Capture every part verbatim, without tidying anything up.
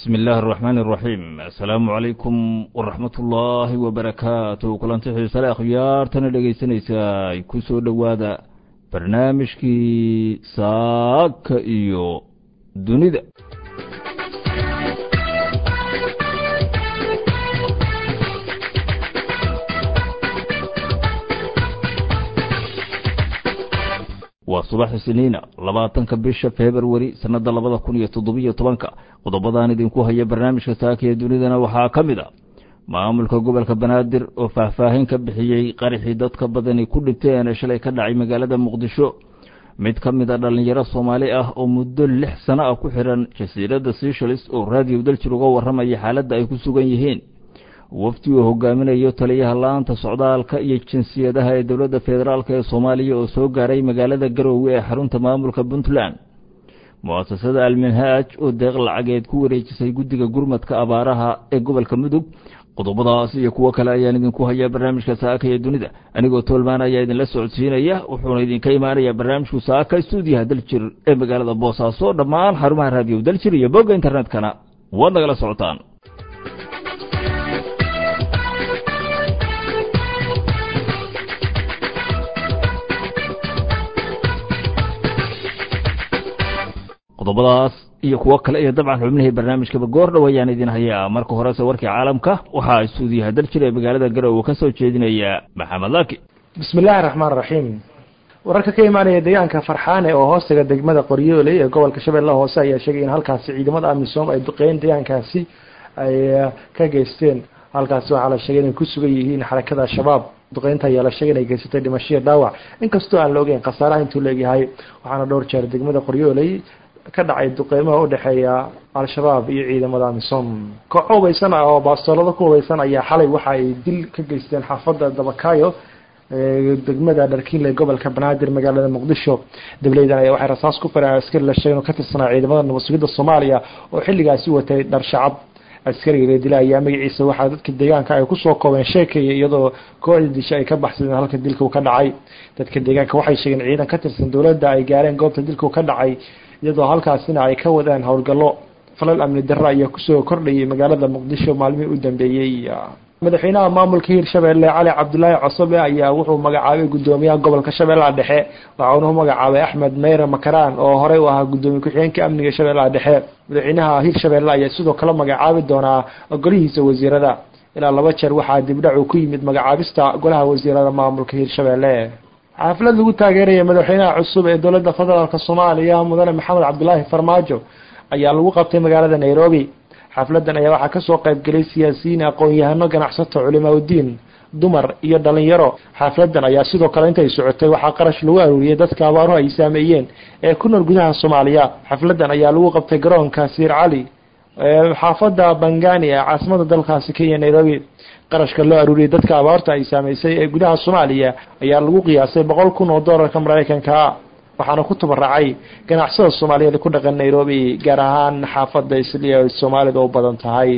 بسم الله الرحمن الرحيم السلام عليكم ورحمة الله وبركاته كلانتي حيسا خيارتنا dhegeysanaysaa ku soo dhawaada barnaamijkii saaka iyo dunida waa subax isniina labaatanka bisha February sanada labada kun iyo toddoba iyo tobanka qodobadaan idinku haya barnaamijka saaka ee dunidana waxaa kamid ah maamulka gobolka Banaadir oo faahfaahin ka bixiyay qarixii dadka badani ku dhinteen shalay ka dhacay magaalada Muqdisho mid kamid ah dhalinyaro Soomaali ah oo muddo lix sano ah ku xiran jasiirada Seychelles oo raadiyo dalka uga waramay xaaladda ay ku sugan yihiin wafdi uu hogaaminayo taliyaha laanta socdaalka iyo jinsiyadaha ee dawladda federaalka ee Soomaaliya oo soo gaaray magaalada Garowe ee xarunta maamulka Puntland muasasada Al-Minhaj oo deeq lacageed ku wareejisay guddiga gurmadka abaaraha ee gobolka Mudug qodobadaas iyo kuwa kale ayaan idinku hayaa barnaamijka saaka ee dunida anigoo toolmaan ayaa idin la socodsiinaya wuxuuna idinka imaanaya barnaamijku saaka stuudiyaha Daljir ee magaalada Boosaaso dhammaan xarumaha raadiyo Daljir iyo bogga internetkana waad nagala socotaan qodobadaas iyo kuwa kale iyo dabcan xubnaha barnaamijka goor dhawayaan idin hayaa marka hore warkii caalamka waxa ay suudiyaha Daljir ee magaalada Garowe ka soo jeedinaya Maxamed Laki bismillaahir rahmaanir rahiim wararka ka imaanaya deegaanka Farxaane oo hoostiga degmada Qoryoole ee gobolka Shabeellaha Hoose ayaa sheegay in halkaasi ciidamada AMISOM ay duqeyn deegaankaasi ay ka geysteen halkaasi waxa la sheegay in ku sugan yihiin xarakada shabaab duqeynta ayaa la sheegay in ay geysatay dhimasho dhaawac inkastoo aan la ogeyn khasaaraha intuu leeyahay waxaana dhowr jeer degmada Qoryoole ka dhacay duqeymaha u dhaxeeya al-shabaab iyo ciidamada AMISOM kooxoobeysan oo baastoolada ku hubeysan ayaa xalay waxa ay dil ka geysteen xaafadda Dabakaayo ee degmada Dharkiinle gobolka Banaadir magaalada Muqdisho dawladdan ayaa waxay rasaas ku faray askari la sheegay ka tirsanaa ciidamada nabadgelyada Soomaaliya oo xilligaasi watay dhar shacab askariga dilay ayaa magaciisa waxa dadka deegaanka ay ku soo koobeen sheekay iyadoo kooxda disha ay ka baxsadeen halka dilku ka dhacay dadka deegaanka waxay sheegeen ciidan ka tirsan dawladda ay gaareen goobta dilku ka dhacay iyadoo halkaasina ay ka wadaan howlgallo falal amni darro ayaa ku soo kordhayay magaalada Muqdisho maalmihii u dambeeyay madaxweynaha maamulka Hirshabeelle Cali Cabdullaahi Cosobe ayaa wuxuu magacaabay gudoomiyaha gobolka Shabeellaha Dhexe waxaana uu magacaabay Axmed Meyre Makaraan oo horey u ahaa gudoomiye ku-xigeenka amniga Shabeellaha Dhexe madaxweynaha Hirshabeelle ayaa sidoo kale magacaabi doonaa golihiisa wasiirada ilaa laba jeer waxaa dibdhac ku yimid magacaabista golaha wasiirada maamulka Hirshabeelle xaflad lagu taageeray madaxweynaha cusub ee dawladda federaalka Soomaaliya mudane Maxamed Cabdullaahi Farmaajo ayaa lagu qabtay magaalada Nairobi xafladan ayaa waxa ka soo qayb galay siyaasiyiin aqoon-yahano ganacsato culimada diin dumar iyo dhalinyaro xafladan ayaa sidoo kale intay socotay waxa qarash lagu aruuriyay dadka abaaruhu ay saameeyeen ee ku nool gudaha Soomaaliya xafladan ayaa lagu qabtay garoonka Sir Ali ee xaafadda Bangani ee caasimadda dalkaasi Kenya Nairobi qarashka loo aruuriyay dadka abaarta ay saameysay ee gudaha Soomaaliya ayaa lagu qiyaasay boqol kun oo doolarka Mareykanka waxaana ku tabaracay ganacsatada Soomaaliyeed ku dhaqan Nairobi gaar ahaan xaafadda Isliya ee Soomaalida oo badan tahay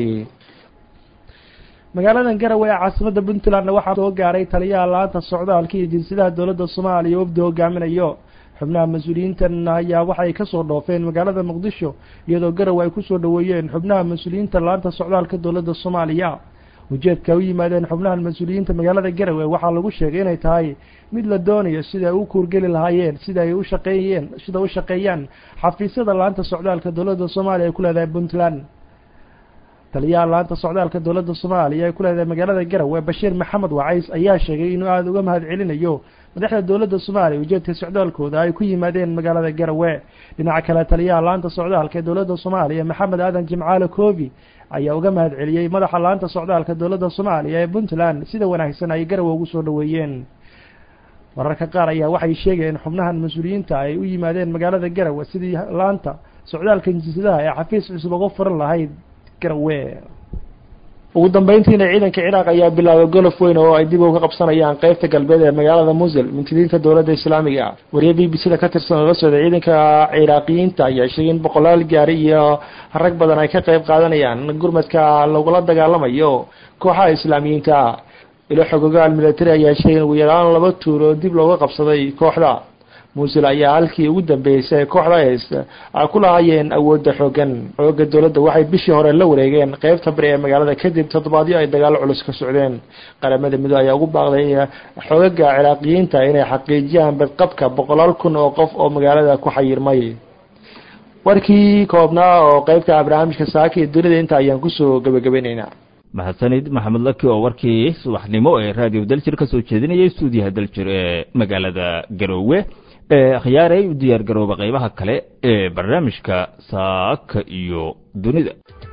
magaalada Garowe ee caasimadda Puntland waxa soo gaaray taliyaha laanta socdaalka iyo jinsiyadaha dawladda Soomaaliya oo hogaaminayo xubnaha mas'uuliyiintan ayaa waxay ka soo dhoofeen magaalada Muqdisho iyadoo Garowe ay ku soo dhaweeyeen xubnaha mas'uuliyiinta laanta socdaalka dawladda Soomaaliya ujeedka u yimaadeen xubnaha mas'uuliyiinta magaalada Garowe waxa lagu sheegay inay tahay mid la doonayo sida ay u kuurgeli lahaayeen sida ay u shaqeeyeen sida u shaqeeyaan xafiisyada laanta socdaalka dawladda Soomaaliya ee ku leedahay Puntland taliyaha laanta socdaalka dawladda Soomaaliya ee ku leedahay magaalada Garowe Bashiir Maxamed Wacays ayaa sheegay inuu aad uga mahad celinayo madaxda dawladda Soomaaliya ujeedka socdaalkooda ay ku yimaadeen magaalada Garowe dhinaca kale taliyaha laanta socdaalka ee dawladda Soomaaliya Maxamed Aadan Jimcaale Koobi ayaa uga mahad celiyay madaxa laanta socdaalka dawladda Soomaaliya ee Puntland sida wanaagsan ay Garowe ugu soo dhaweeyeen wararka qaar ayaa waxay sheegeen xubnahan mas'uuliyiinta ay u yimaadeen magaalada Garowe sidii laanta socdaalka jinsiyadaha ee xafiis cusub uga furan lahayd Garowe ugu dambeyntiina ciidanka Ciraaq ayaa bilaabay golof weyn oo ay dib uga qabsanayaan qaybta galbeed ee magaalada Mosul mintidiinta dawladda Islaamiga wariye B B C da ka tirsan oo soo ciidanka Ciraaqiyiinta ayaa sheegay in boqolaal gaari iyo rag badan ay ka qayb qaadanayaan gurmadka lagula dagaalamayo kooxaha Islaamiyiinta ilo xogogaal military ayaa sheegay ugu yaraan laba tuuro dib looga qabsaday kooxda muusil ayaa halkii ugu dambeysay kooxda haysta ay ku lahaayeen awoodda xoogan xooga dowladda waxay bishii hore la wareegeen qeybta bari ee magaalada kadib toddobaadyo ay dagaalo culus ka socdeen qaramada midoobay ayaa ugu baaqday xoogaga ciraaqiyiinta inay xaqiijiyaan badqabka boqolaal kun oo qof oo magaalada ku xayirmay warkii koobnaa oo qeybta barnaamijka saaka iyo dunida inta ayaan kusoo gabagabaynaynaa mahadsanid maxamed laki oo warkii subaxnimo ee raadiyo daljir ka soo jeedinayay stuudiyaha daljir ee magaalada garoowe ee akhyaaray u diyaar garooba qaybaha kale ee barnaamijka saaka iyo dunida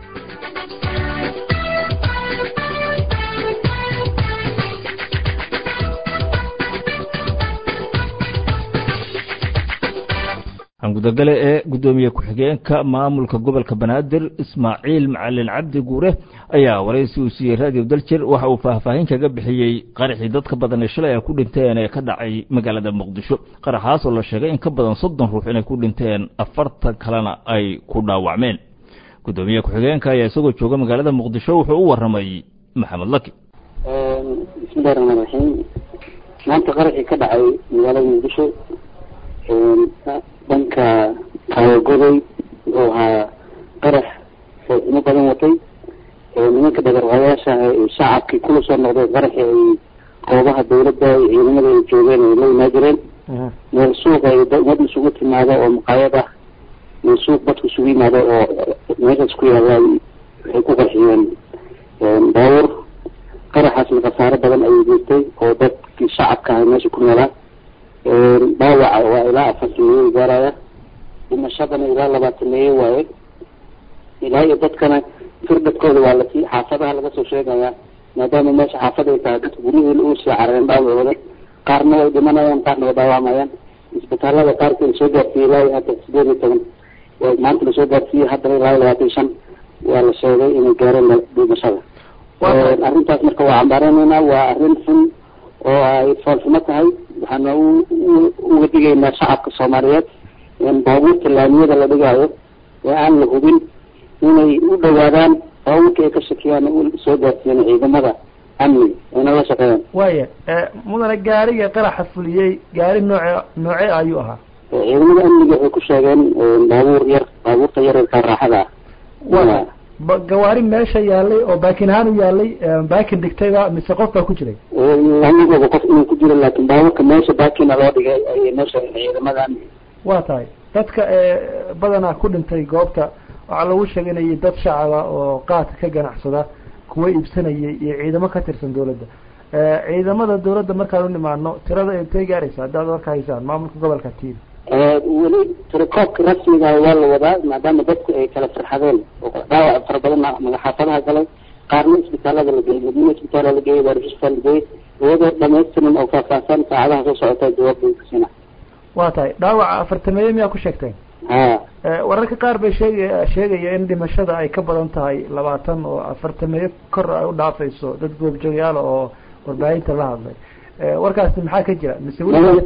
gudagale ee gudoomiye ku-xigeenka maamulka gobolka banaadir ismaaciil macalin cabdi guure ayaa waraysi uu siiyey raadiyo daljir waxa uu faahfaahin kaga bixiyey qaraxii dadka badan ee shalay ay ku dhinteen ee ka dhacay magaalada muqdisho qaraxaas oo la sheegay in ka badan soddon ruux inay ku dhinteen afartan kalena ay ku dhaawacmeen gudoomiye ku-xigeenka ayaa isagoo jooga magaalada muqdisho wuxuu u waramay maxamed laki bismillahi raxmaan raxiim maanta qaraxii ka dhacay magaalada muqdisho dhanka taawagoday oo ahaa qarax foosimo badan watay nimanka dhagarqayaasha shacabkii kula soo noqday qaraxi ay goobaha dawladda iyo ciidamada ay joogeen ay la imaa jireen meel suuq ay umad isugu timaado oo maqaayad ah meel suuq dadku isugu yimaado oo meeshaas ku yaala waxay ku qarxiyeen baawur qaraxaasna khasaaro badan ayay jirtay oo dadkii shacabka ahay meesha ku noolaa dhaawaca waa ilaa afartameeye gaaraya dhimashadana ilaa labaatameeye waaye ilaa iyo dadkana firdadkooda waa lasii xaafadaha laga soo sheegaya maadaama meesha xaafad ay tahay dadka guryaheeda uu sii carareen dhaawacooda qaarna way dhimanayaan qaarna way dhaawamayaan isbitaalada qaarka lasoo gaarsiiyey ilaa iyo hadda sideed iyo toban maanta lasoo gaarsiiyey haddana ilaa iyo labaatan iyo shan waa la sheegay inay gaareen dhimashada arrintaas marka waa cambaareynayna waa arrin xun oo ay foolxumo tahay waxaana uga digaynaa shacabka soomaaliyeed baabuurta laamiyada la dhigaayo ee aan la hubin inay u dhawaadaan baabuurka ay ka shakiyaan soo gaarsiiyeen ciidamada amni ayna la shaqeeyaan waaya mudane gaariga qaraxa fuliyey gaari nooce nooce ayuu ahaa ciidamada amniga waxay ku sheegeen baabuur yar baabuurta yaryarka raaxada ah wa gawaari meesha yaalay oo baakin ahaan u yaalay baakin dhigtayba mise qof baa ku jiray lamigooda qof inuu ku jiro laakin baabuurka meesha baakina loo dhigay ayay meesha ciidamada amniga waa tahay dadka badanaa ku dhintay goobta waxaa lagu sheeganayay dad shacaba oo qaadka ka ganacsada kuwa iibsanayay iyo ciidamo ka tirsan dawladda ciidamada dawladda markaan u nimaano tirada intay gaaraysa haddaad warka haysaan maamulka gobolka tiin weli tirakoobka rasmiga waa la wadaa maadaama dadku ay kala farxadeen oo dhaawac fara badan magaxaafadaha galay qaarna isbitaalada la geeyey madiina isbitaala la geeyey baarishta la geeyey iyadoo dhamaystiran oo faahfaahsan saacadaha soo socota jawaabay kasina waa tahay dhaawaca afartameeye miyaa ku sheegteen ha wararka qaar bay sheegay sheegaya in dhimashada ay ka badan tahay labaatan oo afartameeye kor ay u dhaafayso dad goobjoogyaala oo warbaahinta la hadlay warkaasi maxaa ka jira mise weli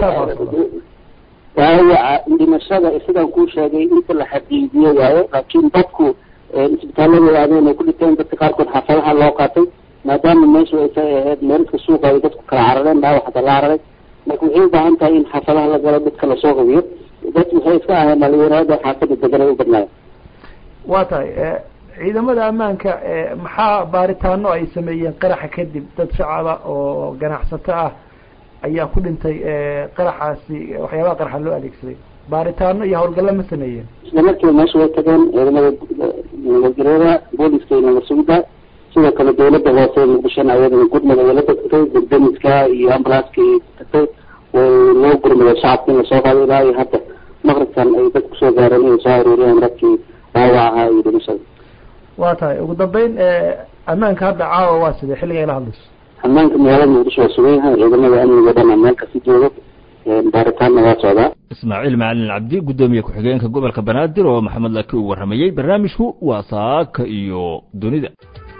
dhaawaca dhimashada sidaan kuu sheegay inta la xaqiijiyo waayo laakiin dadku isbitaalada aadeen ay ku dhinteen dadka qaarkood xaafadaha loo qaatay maadaama meeshu ay tahay ahayd meelka suuqa ay dadku kala carareen dhaawac hata la cararay marka waxay u baahan tahay in xaafadaha la galo dadka lasoo hubiyo dadku waxay iska aheen dhalinyarada xaafada degan ay u badnaayeen waa tahay ciidamada ammaanka maxaa baaritaano ay sameeyeen qaraxa kadib dad shacaba oo ganacsato ah ayaa ku dhintay qaraxaasi waxyaabaha qaraxa loo adeegsaday baaritaano iyo hawlgallo ma sameeyeen isla markiiba meesha way tageen ciidamada nabadgelyada booliska iyo nabadsugida sidoo kale dawladda hoose muqdishona ayadana gurmada way la tagtay degdemiska iyo ambulanska ay tagtay way loo gurmaday shacabka in lasoo qaado ilaa iyo hadda maqribkan ay dad kusoo gaareen inay soo aruuriyeen dadkii dhaawac ahaa iyo dhimashada waa tahay ugu dambeyn ammaanka hadda caawa waa sidee xilliga ayla hadlayso ammaanka magaalada muqdisho waa sugan yahay ciidamada amniga dhan meel kasi jooga baaritaanna waa socdaa ismaaciil macalin cabdi gudoomiye ku-xigeenka gobolka banaadir oo maxamed laki uu waramayey barnaamijku waa saaka iyo dunida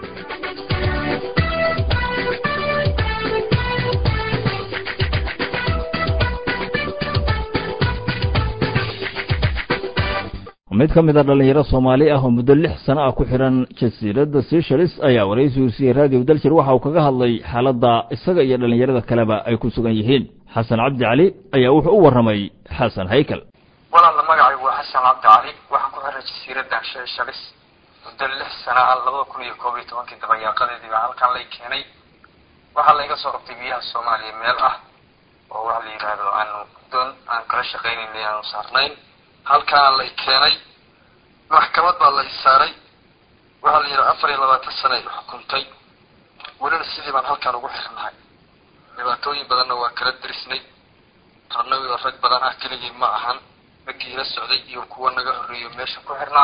mid ka mid a dhalinyaro Soomaali ah oo muddo lix sano ah ku xiran jasiiradda Seychelles ayaa waraysi u siiyay raadiyo daljir waxa uu kaga hadlay xaaladda isaga iyo dhalinyarada kaleba ay ku sugan yihiin xasan cabdi cali ayaa wuxuu u warramay xasan haykal walaal magacaygu waa xasan cabdi cali waxaan ku xiray jasiiradda shay shalis muddo lix sano ah labada kun iyo koob iyo tobankii dabayaaqadeedii baa halkan lay keenay waxaa layga soo qabtay biyaha soomaaliya meel ah oo waxa la yidhaahdo aanu doon aan kala shaqaynaynay aanu saarnayn halkaan lay keenay maxkamad baa lay saaray waxaa la yidhaha afar iyo labaatan sano ay xukuntay welina sidii baan halkaan ugu xirnahay dhibaatooyin badanna waa kala dirisnay qarnawi oo rag badan ah keligii ma ahan raggii ila socday iyo kuwa naga horreeyo meesha ku xirnaa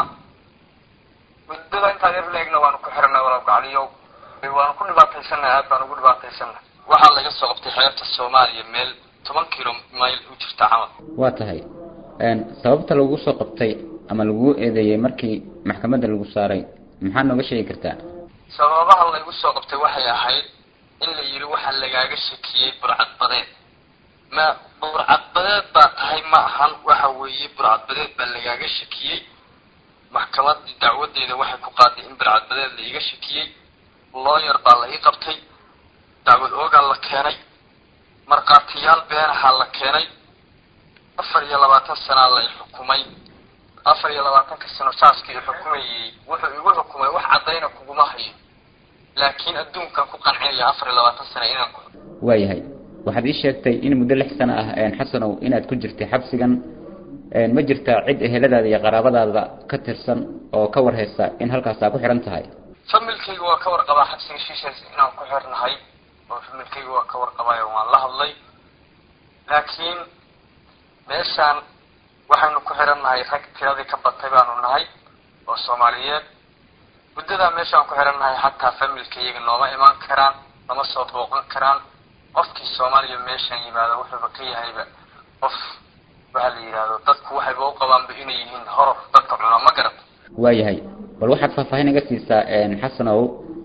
muddada intaa yar leegna waanu ku xirnay walaal gacaliyow waanu ku dhibaataysannahay aad baan ugu dhibaataysannahay waxaa laga soo qabtay xeebta soomaaliya meel toban kilo mayl u jirta camal waa tahay sababta lagu soo qabtay ama lagu eedeeyay markii maxkamadda lagu saaray maxaa nooga sheegi kartaa sababaha lagu soo qabtay waxay ahayd in la yiri waxa lagaaga shakiyay burcad badeed ma burcad badeed baa tahay ma ahan waxa weeye burcad badeed baa lagaaga shakiyay maxkamadda dacwadeeda waxay ku qaaday in burcad badeed la iga shakiyay lawyer baa la ii qabtay dacwad oogaa la keenay markhaatiyaal beenaha la keenay afar iyo labaatan sana la xukumay afar iyo labaatanka sano saaskii xukumayay wuxuu igu xukumay wax cadayna kuguma hayo laakiin adduunkan ku qancinaya afar iyo labaatan sano inaan ku waayahay waxaad ii sheegtay in muddo lix sano ah xasanow inaad ku jirtay xabsigan ma jirtaa cid eheladaada iyo qaraabadaada ka tirsan oo ka warhaysa in halkaas aad ku xiran tahay familkayga waa ka warqabaa xabsiga shiishaas inaan ku xirnahay oo familkayga waa ka warqabaayo waan la hadlay laakiin meeshaan waxaynu ku xirannahay rag tiradii ka batay baanu nahay oo soomaaliyeed muddadaa meeshaan ku xirannahay xataa familkayga nooma imaan karaan nama soo booqan karaan qofkii soomaaliya meeshaan yimaado wuxuuba ka yahayba qof waxaa la yidhaahdo dadku waxayba u qabaanba inay yihiin horor dadka cuna ma garata waayahay bal waxaad faahfaahin iga siisaa xasanow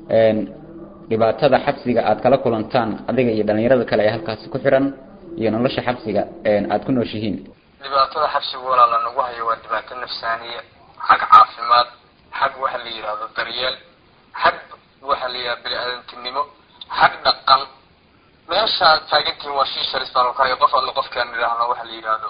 dhibaatada xabsiga aad kala kulantaan adiga iyo dhalinyarada kale ee halkaasi ku xiran iyo nolosha xabsiga aad ku nooshihiin dhibaatada xabsiga walaala nagu hayo waa dhibaato nafsaaniya xag caafimaad xag waxa la yidhaahdo daryeel xag waxa la yidhahdo bini-aadantinimo xag dhaqan meeshaad taagantihiin waa shiishalis baan kahay qof alle qofkaan idhaahno waxa la yidhaahdo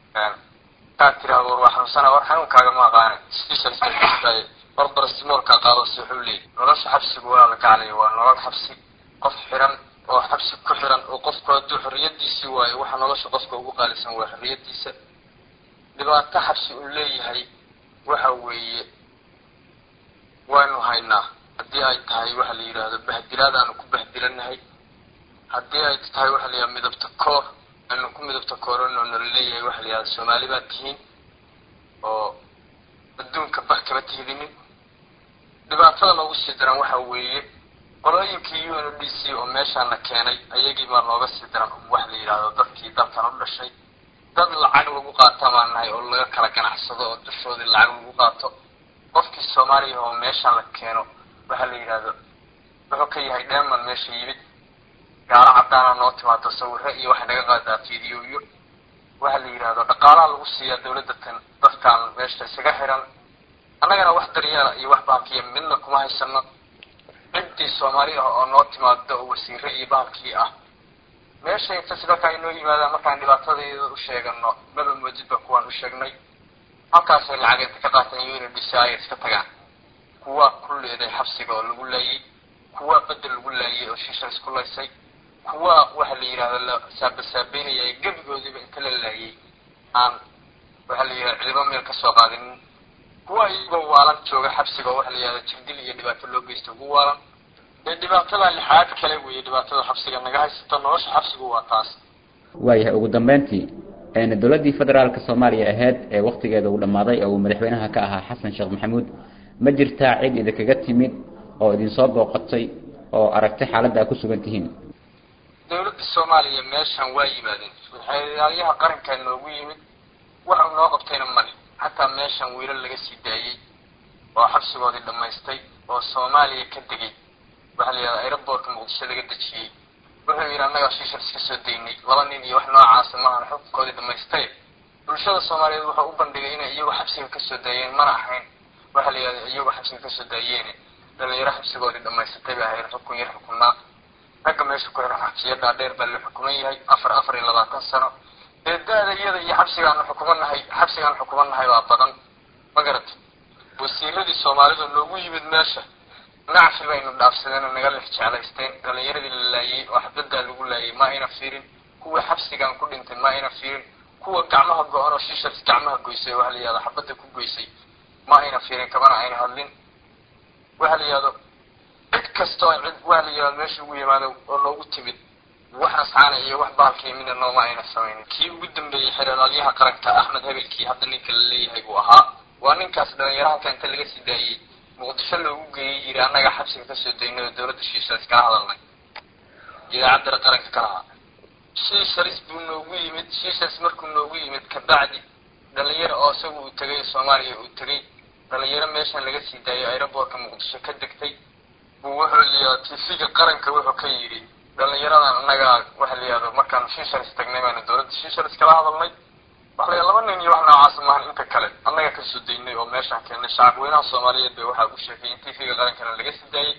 kaad tiraahdo war waa xanuunsana war xanuunkaaga ma aqaane shiishalis baa war barastimoolkaa qaado si wuxuu leeyahy nolosha xabsiga walaala gacalaya waa nolol xabsi qof xiran oo xabsi ku xiran oo qofku hadduu xorriyadiisii waayo waxa nolosha qofka ugu qaalisan waa xorriyadiisa dhibaato xabsi uu leeyahay waxa weeye waynu haynaa haddii ay tahay waxa la yidhaahdo bahdilaad aanu ku bahdilannahay haddii ay tahay waxa la yidhahdo midabta koor aanu ku midabta koorano nala leeyahay waxa la yidhahdo soomaali baad tihiin oo adduunka bah kama tihidinin dhibaatada loogu sii daran waxa weeye qolooyinkii u n d c oo meeshaan la keenay ayagii baa looga sii daran wax la yidhaahdo dadkii dalkan u dhashay dad lacag lagu qaata baan nahay oo laga kala ganacsado oo dushoodii lacag lagu qaato qofkii soomaaliya oo meeshaan la keeno waxa la yidhaahdo wuxuu ka yahay dheeman meesha yimid gaalo caddaana noo timaado sawirro iyo waxay naga qaadaa fiidiyooyo waxa la yidhaahdo dhaqaalaha lagu siiyaa dawladda tan dadkaan meesha isaga xiran annagana wax daryeela iyo wax baakiya midna kuma haysano ciddii soomaali ah oo noo timaado oo wasiire iyo bahalkii ah meesha inta sidalkaa inoo yimaadaan markaan dhibaatadeeda u sheegano maba moodidba kuwaan u sheegnay halkaasay lacag inta ka qaataan u n d c ay iska tagaan kuwaa ku leeday xabsiga oo lagu laayay kuwaa bedel lagu laayay oo shiisha isku laysay kuwaa waxa la yidhahdo la saabasaabeynaya gebigoodiiba inta la laayay aan waxa la yidhahdo ciidamo meel ka soo qaadinin kuwa iyagoo waalan jooga xabsiga oo waxa la yidhahdo jirdil iyo dhibaato loo geysto ugu waalan dee dhibaatada lixaad kale weeye dhibaatada xabsiga naga haysato nolosha xabsigu waa taas waayahay ugu dambeyntii dowladdii federaalka soomaaliya ahayd ee waktigeeda uu dhammaaday oo uu madaxweynaha ka ahaa xasan sheekh maxamuud ma jirtaa cid idinkaga timid oo idinsoo booqatay oo aragtay xaaladda aad ku sugan tihiin dowladda soomaaliya meeshaan waa yimaadeen waxyaalayaha qarankaa noogu yimid wax uu noo qabtayna male xataa meeshaan wiilal laga sii daayey oo xabsigoodii dhammaystay oo soomaaliya ka degay waxa la yidhahda aeroboortka muqdisho laga dejiyey wuxuu yidhi annagaa shiishar iska soo daynay laba nin iyo wax noocaasa maahan xukunkoodii dhamaystay bulshada soomaaliyeed wuxuu u bandhigay inay iyagu xabsiga kasoo daayeen mana ahayn waxa la yidhahda iyagu xabsiga kasoo daayeene dhalinyaro xabsigoodii dhamaysatay bay ahayd xukun yar xukunnaa ragga meesha ku xiran xabsiyada dheer baa la xukumayay afar afar iyo labaatan sano ee daada iyada iyo xabsigaan xukumanahay xabsigaan xukumanahay waa badan ma garat wasiiradii Soomaalidu noogu yimid meesha nacfi baynu dhaafsadeen naga lix jeclaysteen dhalinyaradii la laayay oo xabada lagu laayay ma ayna fiirin kuwa xabsigaan ku dhintay ma ayna fiirin kuwa gacmaha go'an oo shishad gacmaha goysay waxa la yiraahdo xabada ku goysay ma ayna fiirin kabana ayna hadlin waxa la yiraahdo cid kasto cid waxa la yiraahdo meesha ugu yimaado oo loogu timid waxa saana iyo wax baalkii min nooma ayna sameeyeen kii ugu dambeeyay xiraalyaha qaranka Axmed Habelkii hadda ninka la leeyahay buu ahaa waa ninkaas dhalinyaraha ka inta laga sii daayay muqdisho loogu geeyay ira anaga xabsiga ka soo deynay dawladda shiishaas ka hadalnay idaacadda qaranka ka lahaa shiishaas buu noogu yimid shiishaas markuu noogu yimid ka bacdi dhalinyaro oo isagu u tagay Soomaaliya u tagay dhalinyaro meeshan laga sii daayay aeroboortka muqdisho ka degtay buu wuxuu leeyahay tifsiga qaranka wuxuu ka yiri dhalinyaradan anaga waxa la yiraahdo markaan shiishaas tagnay baan dawladda shiishaas kala hadalnay waxa la laba nin iyo wax noocaas ma inta kale anaga ka soo deynay oo meeshan keenay shacab weynaha Soomaaliyeed bay waxa uu sheegay in tifsiga qaranka laga sii daayay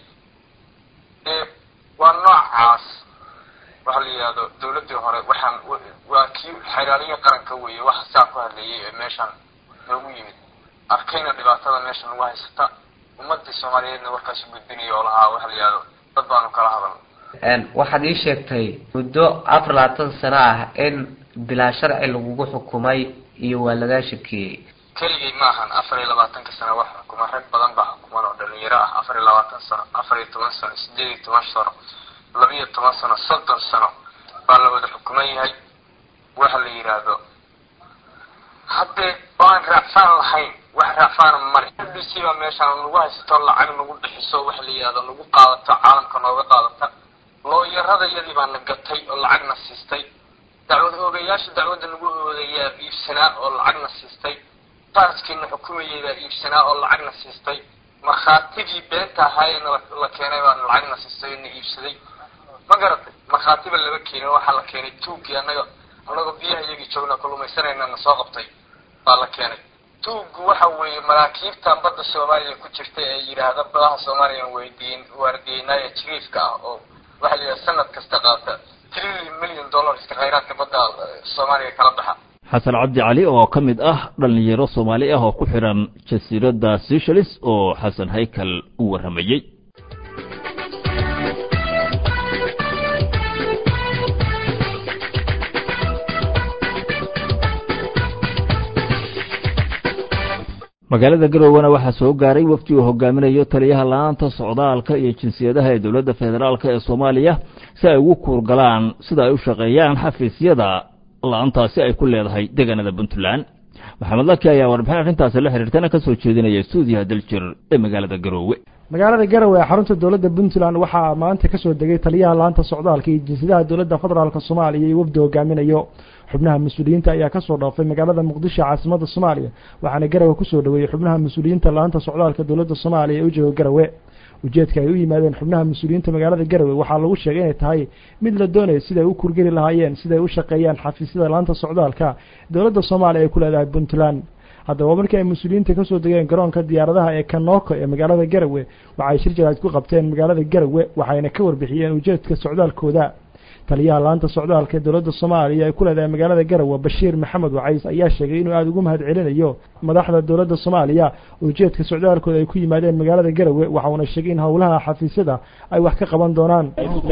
ee waa noocaas waxa la yiraahdo dawladda hore waxaan waa kii xiraaliye qaranka weeye wax saar ku hadlayay ee meeshan loogu yimid arkayna dhibaatada meeshan ugu haysata ummadda Soomaaliyeedna warkaas u gudbinayo oo lahaa waxa la yiraahdo dad baan kala hadalnay een waxaad ii sheegtay muddo afar iyo labaatan sano ah in bilaa sharci lagu xukumay iyo waa laga shakiyay keligay maahan afar iyo labaatan sano wax xukuma rag badan baa xukuman oo dhalinyaro ah afar iyo labaatan sano afar iyo toban sano siddeed iyo toban sano laba iyo toban sano soddon sano baa la wada xukuman yahay waxa la yiraahdo haddee baan raacsan lahayn wax raacsan mari dhisiba meeshan lagu haysto lacag lagu bixiso waxa la yiraahdo lagu qaadato caalamka nooga qaadata loo yarada yadii baan gatay oo lacagna siistay dacwad oogayaasha dacwadda lagu oogayaa iibsanaa oo lacagna siistay taaskiina xukumayay iibsanaa oo lacagna siistay markhaatigi beenta ahaayna la keenay baan lacagna siistay in iibsaday ma garatay markhaatiba laba keenay waxa la keenay tuugi anaga anaga biyaha iyagi joogna kulmaysanayna soo qabtay baa la keenay tuugu waxa weeye maraakiibta badda Soomaaliya ku jirtay ee yiraahdo badaha Soomaaliya weydiin waardiinaya jiriifka oo waxa la sanad kasta qaata three million dollars ka khayraadka badda Soomaaliya kala baxa xasan cabdi cali oo ka mid ah dhalinyaro Soomaali ah oo ku xiran jasiiradda Seychelles oo xasan haykal u waramayay magaalada Garowe waxa soo gaaray wafdi uu hogaaminayo taliyaha laanta socdaalka iyo jinsiyadaha ee dawladda federaalka ee Soomaaliya si ay ugu kuurgalaan sida ay u shaqeeyaan xafiisyada laantaasi ay ku leedahay deegaanada Puntland maxamed laki ayaa warbixin arrintaas la xiriirtana ka soo jeedinaya stuudiyaha daljir ee magaalada Garowe magaalada Garowe xarunta dawladda Puntland waxa maanta ka soo degay taliyaha laanta socdaalka iyo jinsiyadaha dawladda federaalka Soomaaliya iyo wafdi hogaaminayo xubnaha mas'uuliyiinta ayaa ka soo dhaafay magaalada Muqdisho caasimada Soomaaliya waxaana Garowe ku soo dhaweeyay xubnaha mas'uuliyiinta laanta socdaalka dawladda Soomaaliya ee u jooga Garowe ujeedka ay u yimaadeen xubnaha mas'uuliyiinta magaalada Garowe waxa lagu sheegay inay tahay mid la doonayo sida ay u kurgeli lahaayeen sida ay u shaqeeyaan xafiisyada laanta socdaalka dawladda Soomaaliya ee ku leedahay Puntland haddaba markii ay mas'uuliyiinta ka soo degeen garoonka diyaaradaha ee Kanoko ee magaalada Garowe waxay shir jiraad ku qabteen magaalada Garowe waxayna ka warbixiyeen ujeedka socdaalkooda taliyaha laanta socdaalka ee dawladda Soomaaliya ee ku leedahay magaalada Garowe Bashiir Maxamed Wacays ayaa sheegay inuu aad ugu mahad celinayo madaxda dawladda Soomaaliya ujeedka socdaalkooda ay ku yimaadeen magaalada Garowe waxa uu sheegay in hawlaha xafiisyada ay wax ka qaban doonaan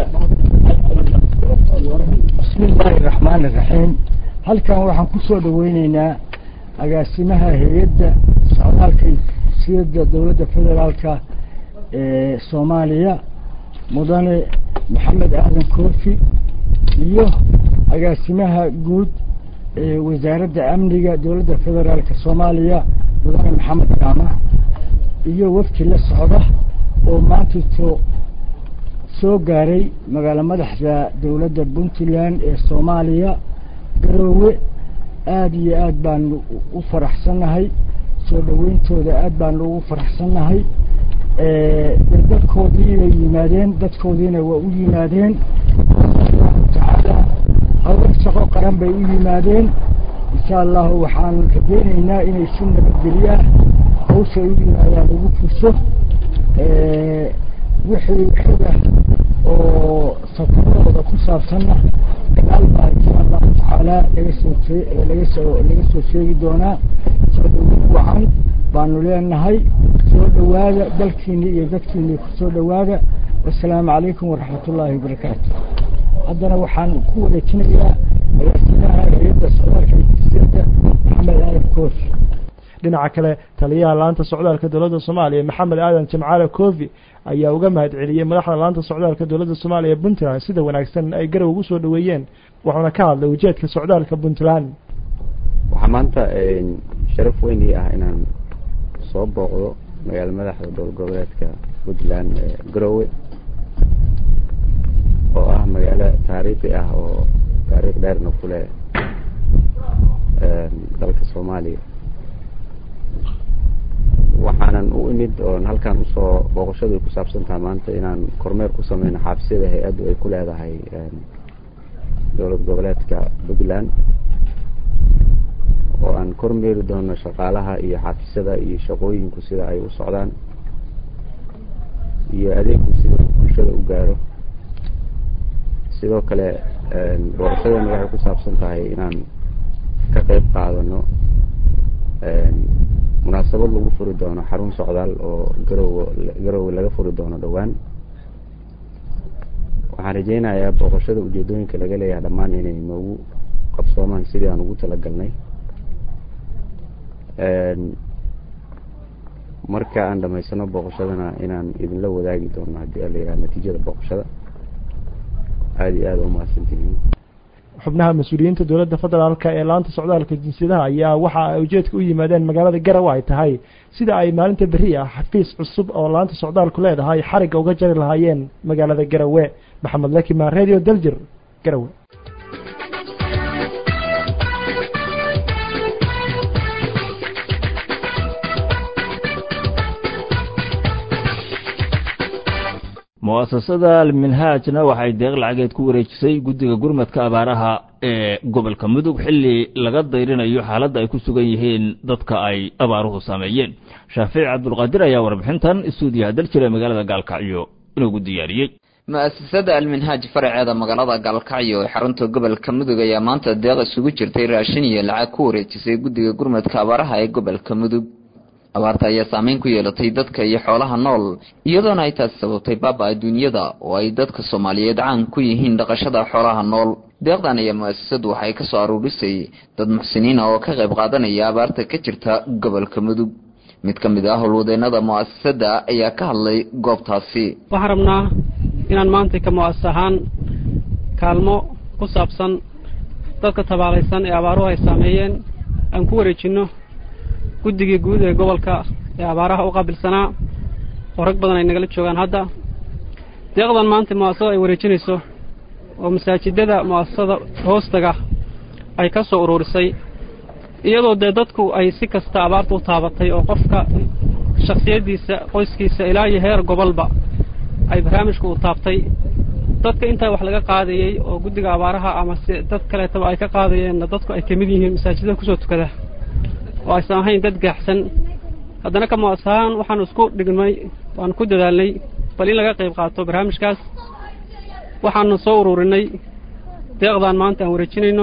bismillahir rahmaanir rahiim halkan waxaan ku soo dhaweynaynaa agaasimaha hay'adda socdaalka siyada dawladda federaalka ee Soomaaliya mudane maxamed aadan koofi iyo agaasimaha guud ee wasaaradda amniga dawladda federaalka Soomaaliya mudane maxamed jaamac iyo wafdi la socda oo maanta soo gaaray magaala madaxda dawladda Puntland ee Soomaaliya Garowe aad iyo aad baan u faraxsanahay soo dhaweyntooda aad baan ugu faraxsanahay ee dadkoodii ay yimaadeen dadkoodiina waa u yimaadeen taala hawl shaqo qaran bay u yimaadeen insha Allah waxaan rajaynaynaa inay si nabadgelyo hawsha u yimaadaan ugu furso ee wixii xooga oo safarradooda ku saabsanna dagaal baa insha allahu tacaala laga soo laga soo laga soo sheegi doonaa soo dhaweyn wacan baanu leenahay soo dhawaada dalkiinii iyo dadkiinii ku soo dhawaada wassalaamu calaykum waraxmatullaahi wabarakaatu haddana waxaan ku wareejinayaa agaasimaha hay-adda socdaalka jinsiyadda maxamed aadan koofi dhinaca kale taliyaha laanta socdaalka dowladda soomaaliya maxamed aadan jamcaale koofi ayaa uga mahad celiyey madaxda laanta socdaalka dowladda soomaaliya puntland sida wanaagsan ay garow ugu soo dhaweeyeen wuxuuna ka hadlay ujeedka socdaalka puntland waxaa maanta sharaf weyn ii ah inaan soo booqdo magaala madaxda dowlad goboleedka puntland garowe oo ah magaalo taariikhi ah oo taariikh dheerna ku leh dalka soomaaliya waxaanan u imid oon halkan usoo booqashadu ku saabsantaha maanta inaan kormeer ku sameyno xafisyada hay-addu ay ku leedahay dowlad goboleedka puntland oo aan kormeeri doono shaqaalaha iyo xafisyada iyo shaqooyinku sida ay u socdaan iyo adeegku sida bulshada u gaaro sidoo kale booqashadana waxay ku saabsan tahay inaan ka qayb qaadano munaasabad lagu furi doono xarun socdaal oo garowe garowe laga furi doono dhowaan waxaan rajeynayaa booqashada ujeedooyinka laga leeyahay dhammaan inay noogu qabsoomaan sidii aan ugu talagalnay marka aan dhamaysano booqashadana inaan idinla wadaagi doono haddii ala yidhaha natiijada booqashada aada iyo aada umahadsantihiin xubnaha mas-uuliyiinta dowladda federaalka ee laanta socdaalka jinsiyadaha ayaa waxa ay ujeedka u yimaadeen magaalada garowe ay tahay sida ay maalinta berri ah xafiis cusub oo laanta socdaalku leedahay xarigga uga jari lahaayeen magaalada garowe maxamed lakimaan radio daljir garowe mu'asasada alminhaajna waxay deeq lacageed ku wareejisay guddiga gurmadka abaaraha ee gobolka mudug xilli laga dayrinayo xaaladda ay ku sugan yihiin dadka ay abaaruhu saameeyeen shaafici cabdulqaadir ayaa warbixintan istuudiyaha daljir ee magaalada gaalkacyo inoogu diyaariyey mu'asasada alminhaaj faraceeda magaalada gaalkacyo ee xarunta gobolka mudug ayaa maanta deeq isugu jirtay raashin iyo lacag ku wareejisay guddiga gurmadka abaaraha ee gobolka mudug abaarta ayaa saameyn ku yeelatay dadka iyo xoolaha nool iyadoona ay taasi sababtay baaba adduunyada oo ay dadka soomaaliyeed caan ku yihiin dhaqashada xoolaha nool deeqdan ayaa mu'asasadu waxay ka soo aruurisay dad muxsiniin oo ka qayb qaadanaya abaarta ka jirta gobolka mudug mid ka mid ah howlwadeennada mu'asasada ayaa ka hadlay goobtaasi waxaan rabnaa inaan maanta ka mu'asas ahaan kaalmo ku saabsan dadka tabaalaysan ee abaaruhu ay saameeyeen aan ku wareejinno guddigii guud ee gobolka ee abaaraha u qaabilsanaa oo rag badan ay nagala joogaan hadda deeqdan maanta mu'asasada ay wareejinayso oo masaajidada mu'asasada hoostaga ay ka soo uruurisay iyadoo dee dadku ay si kasta abaarta u taabatay oo qofka shakhsiyaddiisa qoyskiisa ilaa iyo heer gobolba ay barnaamijku u taabtay dadka intaa wax laga qaadayey oo guddiga abaaraha ama si dad kaleetaba ay ka qaadayeenna dadku ay ka mid yihiin masaajidada kusoo tukada oo aysan ahayn dad gaaxsan haddana ka mu'asas ahaan waxaanu isku dhignay waanu ku dadaalnay bal in laga qayb qaato barnaamijkaas waxaanu soo ururinay deeqdan maanta aan wareejinayno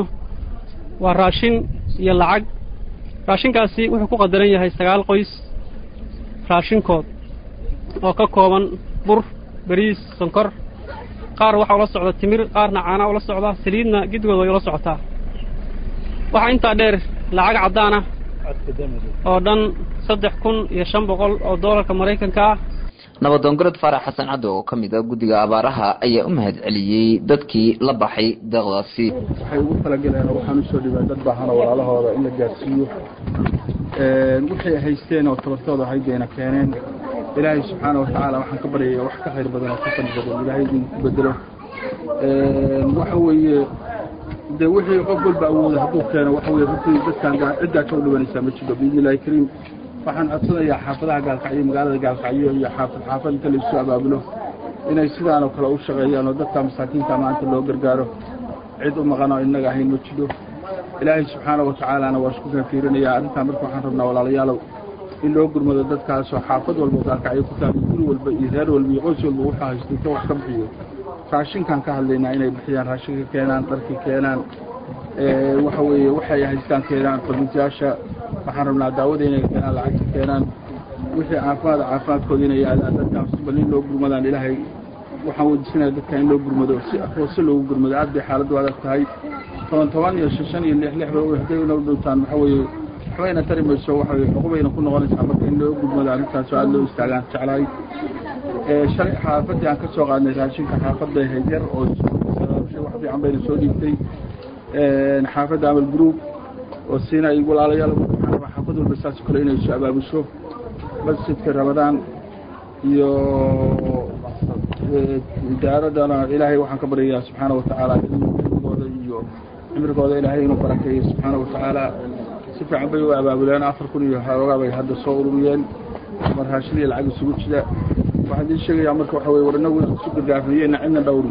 waa raashin iyo lacag raashinkaasi wuxuu ku qadaran yahay sagaal qoys raashinkood oo ka kooban bur bariis sonkor qaar waxaa ula socda timir qaarna caana ula socda saliidna gidigooda way ula socotaa waxaa intaa dheer lacag caddaan ah oo dhan saddex kun iyo shan boqol oo doolarka maraykanka ah nabadoongorod faarax xasan caddo oo ka mid ah guddiga abaaraha ayaa u mahad celiyey dadkii la baxay deeqdaasi waxay ugu talagaleen oo waxaan usoo dhibay dad baahan oo walaalahooda in la gaarsiiyo waxay haysteen oo tabartooda ahayd bayna keeneen ilaahay subxaana watacaala waxaan ka baryaya wax ka khayr badan oo ka fadli badan ilaahay idinku bedelo waxa weeye de wixii qof walba awooda hadduu keeno waxa weeye runtii dadkaan ciddaa ka u dhibanaysaa ma jiro biidni illaahi kariim waxaan codsanayaa xaafadaha gaalkacyo magaalada gaalkacyo iyo xaafad xaafad inta la isu abaabulo inay sidaan oo kale u shaqeeyaan oo dadka masaakiinta maanta loo gargaaro cid u maqan oo innaga ahayn ma jiro ilaahay subxaana watacaalana waa isku fiirinayaa arrintaa marka waxaan rabnaa walaalayaalow in loo gurmado dadkaasoo xaafad walba gaalkacyo ku taagay guri walba iyo reer walba iyo qoys walba wuxuu haystay ka wax ka bixiyo raashinkan ka hadlaynaa inay bixiyaan raashinka keenaan dharkii keenaan waxa weeye waxay haystaan keenaan farmasiyaasha waxaan rabnaa daawada inay keenaan lacagta keenaan wixii caafimaad caafimaadkooda inay aadaan dadkaas bal in loo gurmadaan ilaahay waxaan weydiisanaya dadka in loo gurmado si hoose loogu gurmado aad bay xaaladdu adag tahay toban toban iyo shan iyo lix lix bay hadday una dhuntaan waxa weeye waxbayna tari mayso waxa weeye xuqubayna ku noqonaysaa marka in loo gurmado arrintaas oo aad loo istaagaan jeclahay shalay xaafadii aan ka soo qaadnay raashinka xaafadda ahayd yar oo wax fiican bayna soo dhiibtay xaafadda amal group oo siina ay walaalayaal waxaan rabaa xaafad walba saas kale inay soo abaabusho masjidka ramadaan iyo idaaradana ilaahay waxaan ka baryayaa subxaana watacaala cimrigooda iyo cimrigooda ilaahay inuu barakeeyo subxaana watacaala si fiican bay u abaabuleen afar kun iyo xoogaa bay hadda soo ururiyeen mar raashin iyo lacag isugu jira waxaan idin sheegayaa marka waxa weye war inagu isu gargaarniyeyna cidna dhowri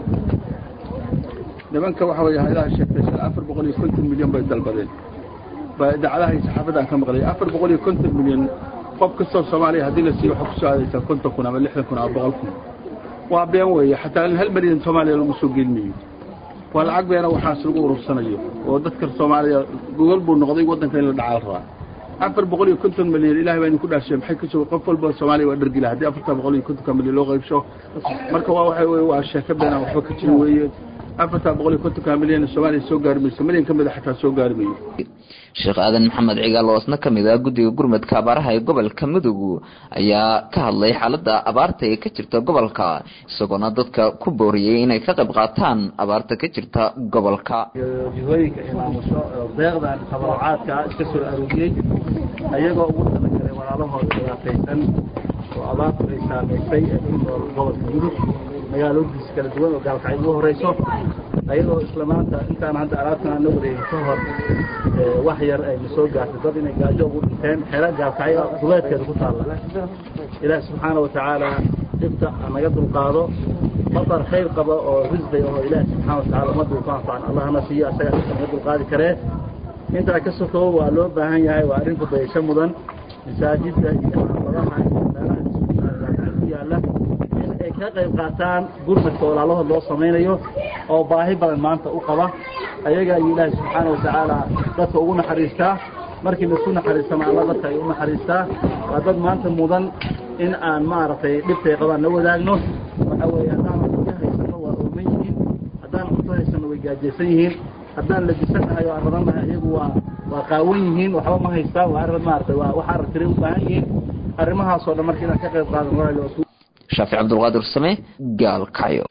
nimanka waxa weye hayadaha sheegtay shan afar boqol iyo konton milyan bay dalbadeen baa idaacadaha iyo saxaafadaan ka maqlay afar boqol iyo konton milyan qof kastoo soomaaliya haddii la siiyo waxaa kusoo aadaysaa konton kun ama lixdan kun ama boqol kun waa been weeye xataa in hal milyan soomaaliya lagu soo gelinayo waa lacag beena waxaas lagu urursanayo oo dadka soomaaliya gogol buu noqday waddanka in la dhacaal rabaa afar boqol iyo konton milyan ilahay baa idinku dhaashay maxay ka soo qof walba soomaaliya waa dhargila haddii afartan boqol iyo kontonka milyan loo qaybsho marka waa waxa weye waa sheeko beena waxba ka jira weeye afartan boqol iyo kontonka milyan soomaaliya soo gaari mayso milyan ka mid a xataa soo gaari mayo sheekh aadan maxamed cigaal oo isna kamid ah guddiga gurmadka abaaraha ee gobolka mudug ayaa ka hadlay xaaladda abaarta ee ka jirta gobolka isagoona dadka ku booriyey inay ka qayb qaataan abaarta ka jirta gobolka jihooyinka imaamusho deeqdan tabarucaadka iska soo arooriyey ayagoo ugu talagalay walaalahooda dhibaataysan oo abaartu ay saamaysay ee ku nool gobolka mudug magaalooyinkiisa kala duwan oo gaalkacyo ugu horeyso ayadoo isla maanta intaan hadda alaabtan aan la wareegin ka hor wax yar ay soo gaartay dad inay gaajo ugu dhinteen xeera gaalkacyo duleedkeeda ku taalla ilaahi subxaana watacaala dhibta naga dulqaado matar khayr qaba oo risqi oo ilaahi subxaana watacaala ummadda uu ku anfacan allahna siiyo asaga dhibta naga dulqaadi karee intaa ka sokoo waa loo baahan yahay waa arrin kudaysho mudan masaajidda iyo xaafadaha iyo meelaha ku yaalla ay ka qayb qaataan gurmadka walaalahood loo samaynayo oo baahi badan maanta u qaba ayaga iyo ilaahi subxaana watacaala dadka ugu naxariistaa markii laisku naxariistana alla dadka ay u naxariistaa waa dad maanta mudan in aan maaragtay dhibtay qabaan la wadaagno waxa weeye haddaan cunto haysano waa ooman yihiin haddaan cunto haysano way gaajaysan yihiin haddaan la disanahay oo aan radannahay iyagu waa waa qaawan yihiin waxba ma haystaan waa arrin maaragtay waa waxa aragtiray u baahan yihiin arrimahaasoo dhan marka inaan ka qayb qaadan waayo shaafic cabdulqaadir same gaalkacyo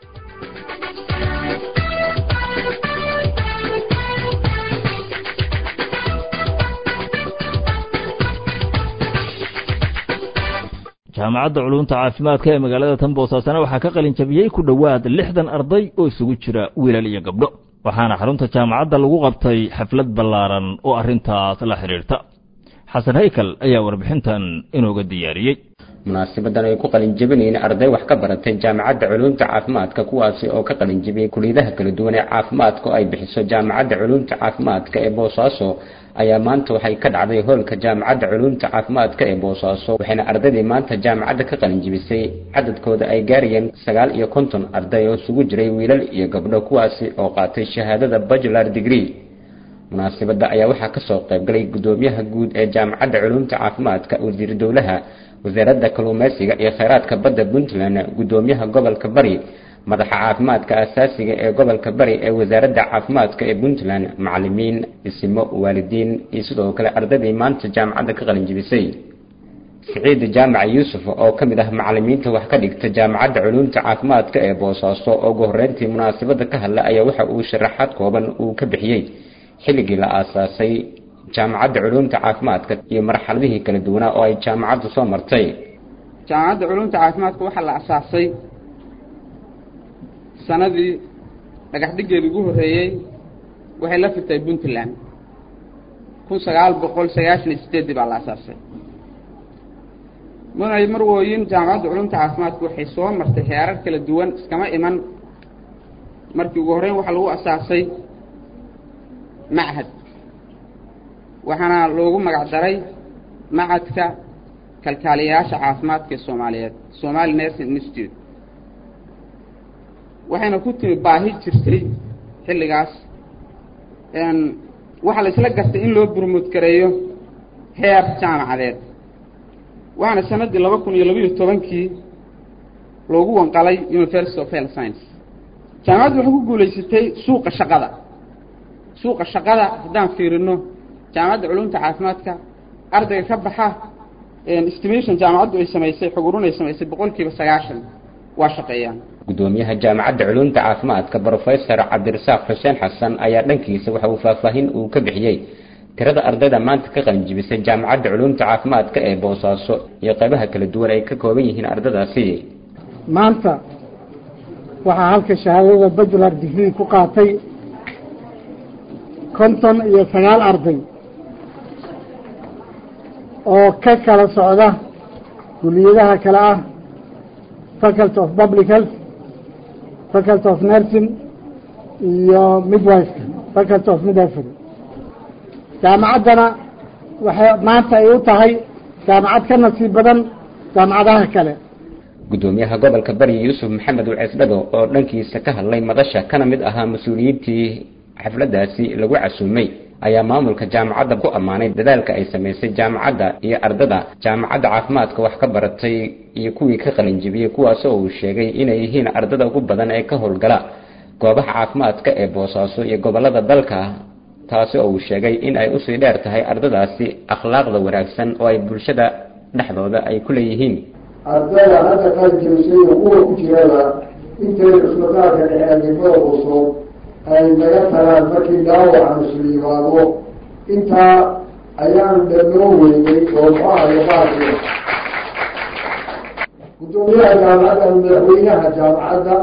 jaamacadda culumta caafimaadka ee magaalada Tanboosasana waxaa ka qalin jabiyey ku dhawaad lixdan arday oo isugu jira wiilal iyo gabdho waxaana xarunta jaamacadda lagu qabtay xaflad ballaaran oo arintaas la xiriirta xasan haykal ayaa warbixintan inooga diyaariyey munaasabadan ay ku qalin jabinayeen arday wax ka baratay jaamacadda culumta caafimaadka kuwaasi oo ka qalin jabiyey kulliyadaha kala duwan ee caafimaadka oo ay bixiso jaamacadda culumta caafimaadka ee Boosaaso ayaa maanta waxay ka dhacday hoolka jaamacadda culumta caafimaadka ee Boosaaso waxayna ardaydii maanta jaamacadda ka qalin jabisay cadadkooda ay gaarayeen sagaal iyo konton arday oo isugu jiray wiilal iyo gabdho kuwaasi oo qaatay shahaadada bachelor degree munaasabada ayaa waxaa ka soo qayb galay gudoomiyaha guud ee jaamacadda culumta caafimaadka wasiir dowlaha wasaaradda kalluumaysiga iyo kheyraadka badda Puntland gudoomiyaha gobolka Bari madaxa caafimaadka asaasiga ee gobolka Bari ee wasaaradda caafimaadka ee Puntland macallimiin isimo waalidiin iyo sidoo kale ardaydii maanta jaamacadda ka qalin jabisay Saciid Jaamac Yuusuf oo kamid ah macallimiinta wax ka dhigta jaamacadda culumta caafimaadka ee Boosaaso oo ugu horreyntii munaasabada ka hadlay ayaa waxa uu sharaxaad kooban uu ka bixiyay xilligii la aasaasay jaamacadda culumta caafimaadka iyo marxaladihii kala duwan oo ay jaamacaddu soo martay jaamacadda culumta caafimaadka waxa la aasaasay sanadii dhagax dhigeedii ugu horeeyay waxay la fitay Puntland kun sagaal boqol sagaashan iyo sideed baa la aasaasay markay marwooyin jaamacadda culumta caafimaadka waxay soo martay heerar kala duwan iskama iman markii ugu horeyn waxa lagu aasaasay معهد waxaana loogu magac daray macadka kalkaaliyaasha caafimaadka Soomaaliyeed Somali Nursing Institute waxayna ku timi baahi jirtay xilligaas waxaa la isla gartay in loo burmud gareeyo heer jaamacadeed waxaana sanadii laba kun iyo labiiyo tobankii loogu wanqalay University of Health Science. jaamacaddu waxay ku guulaysatay suuqa shaqada suuqa shaqada haddaan fiirino jaamacadda culumta caafimaadka ardayga ka baxa estimation jaamacaddu ay samaysay xogurun ay samaysay boqolkiiba sagaashan waa shaqeeyaan. gudoomiyaha jaamacadda culumta caafimaadka Professor Cabdirasaaq Xuseen Xasan ayaa dhankiisa waxa uu faahfaahin uu ka bixiyay tirada ardayda maanta ka qalin jibisay jaamacadda culumta caafimaadka ee Boosaaso iyo qaybaha kala duwan ay ka kooban yihiin ardaydaasi. maanta waxaa halka shahaadada bachelor degree ku qaatay konton iyo sagaal arday oo ka kala socda kulliyadaha kala ah Faculty of Public Health, Faculty of Nursing iyo Midwifery, Faculty of Midwifery. jaamacaddana waxay maanta ay u tahay jaamacad ka nasiib badan jaamacadaha kale. gudoomiyaha gobolka Bari Yuusuf Maxamed Uceesdhago oo dhankiisa ka hadlay madasha kana mid ahaa mas'uuliyiintii xafladaasi lagu casuumay ayaa maamulka jaamacadda ku amaanay dadaalka ay sameysay jaamacadda iyo ardada jaamacadda caafimaadka wax ka baratay iyo kuwii ka qalin jibiyay kuwaas oo uu sheegay inay yihiin ardada ugu badan ee ka howlgala goobaha caafimaadka ee Boosaaso iyo gobolada dalka taasi oo uu sheegay in ay u sii dheer tahay ardadaasi akhlaaqda wanaagsan oo ay bulshada dhexdooda ay ku leeyihiin. ardada hadda qalin jibisay kuwa ku jirada intay isbitaalka dhexeednimada cusub ay naga tagaan markii dhaawaca muslim yimaado intaa ayaan dhanoo weynay oo muxaayo qaarkiia gudoomiyaha jaamacadda madaxweynaha jaamacadda